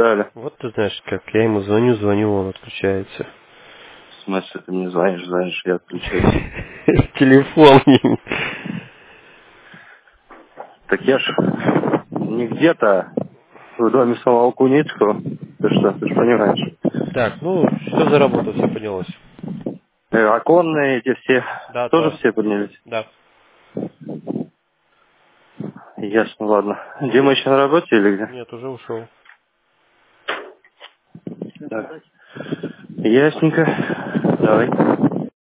Алло. Вот ты знаешь, как я ему звоню, он отключается. В смысле, ты мне звонишь, я отключаюсь. Телефон. Так я ж не где-то в доме самого Куницкого. Ты ж понимаешь. Так, ну, что за работа, все поднялось? Оконные эти все, Да, тоже да, все поднялись? да. Ясно, ладно. Дима еще на работе или где? Нет, уже ушел. Так. Ясненько. Давай.